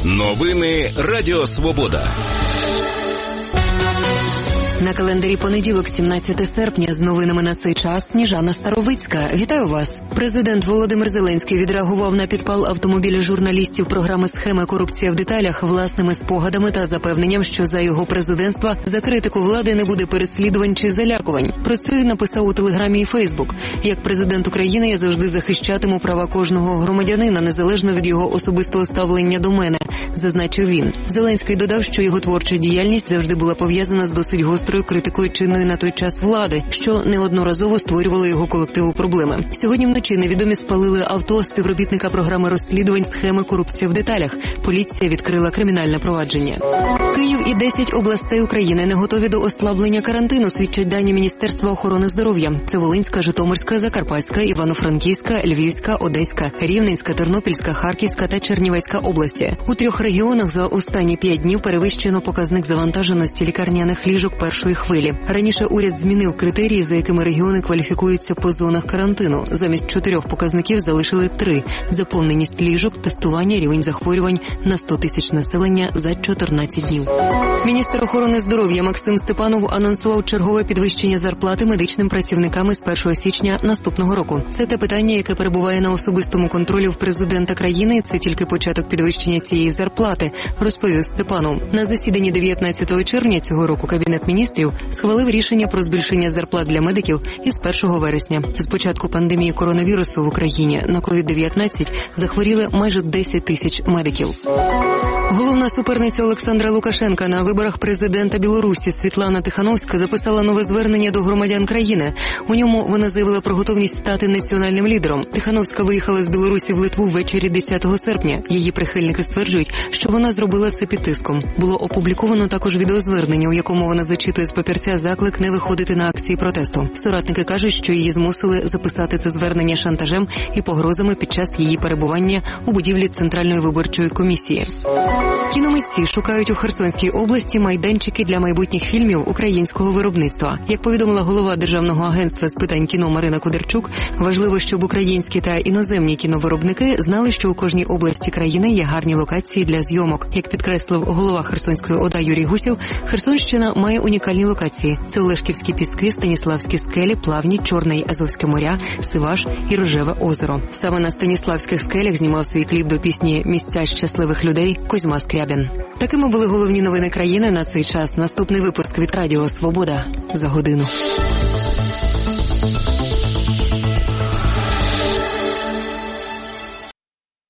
Новини Радіо Свобода. На календарі понеділок, 17 серпня, з новинами на цей час Сніжана Старовицька. Вітаю вас. Президент Володимир Зеленський відреагував на підпал автомобіля журналістів програми «Схеми. Корупція в деталях» власними спогадами та запевненням, що за його президентства за критику влади не буде переслідувань чи залякувань. Про це він написав у Телеграмі і Фейсбук. Як президент України я завжди захищатиму права кожного громадянина, незалежно від його особистого ставлення до мене, зазначив він. Зеленський додав, що його творча діяльність завжди була пов'язана з досить гострою критикою чинної на той час влади, що неодноразово створювало його колективу проблеми. Сьогодні вночі невідомі спалили авто співробітника програми розслідувань «Схеми. Корупція в деталях». Поліція відкрила кримінальне провадження. Київ і 10 областей України не готові до ослаблення карантину, свідчать дані Міністерства охорони здоров'я. Це Волинська, Житомирська, Закарпатська, Івано-Франківська, Львівська, Одеська, Рівненська, Тернопільська, Харківська та Чернівецька області. У 3 регіонах за останні 5 днів перевищено показник завантаженості лікарняних ліжок першої хвилі. Раніше уряд змінив критерії, за якими регіони кваліфікуються по зонах карантину. Замість 4 показників залишили 3 – заповненість ліжок, тестування, рівень захворювань на 100 тисяч населення за 14 днів. Міністр охорони здоров'я Максим Степанов анонсував чергове підвищення зарплати медичним працівникам з 1 січня наступного року. Це те питання, яке перебуває на особистому контролі в президента країни. Це тільки початок підвищення цієї зарплати, розповів Степанов. На засіданні 19 червня цього року Кабінет міністрів схвалив рішення про збільшення зарплат для медиків із 1 вересня. З початку пандемії коронавірусу в Україні на COVID-19 захворіли майже 10 тисяч медиків. Головна суперниця Олександра Лукашенка на виборах президента Білорусі Світлана Тихановська записала нове звернення до громадян країни. У ньому вона заявила про готовність стати національним лідером. Тихановська виїхала з Білорусі в Литву ввечері 10 серпня. Її прихильники стверджують, що вона зробила це під тиском. Було опубліковано також відеозвернення, у якому вона зачитує з папірця заклик не виходити на акції протесту. Соратники кажуть, що її змусили записати це звернення шантажем і погрозами під час її перебування у будівлі Центральної виборчої комісії. Кіномитці шукають у Херсонській області майданчики для майбутніх фільмів українського виробництва. Як повідомила голова Державного агентства з питань кіно Марина Кудерчук, важливо, щоб українські та іноземні кіновиробники знали, що у кожній області країни є гарні локації для зйомок. Як підкреслив голова Херсонської ОДА Юрій Гусєв, Херсонщина має унікальні локації. Це Олешківські піски, Станіславські скелі, Плавні, Чорне й Азовське моря, Сиваш і Рожеве озеро. Саме на Станіславських скелях знімав свій кліп до пісні «Місця щасливих людей» Козьма Скрябін. Такими були головні новини країни на цей час. Наступний випуск від Радіо Свобода за годину.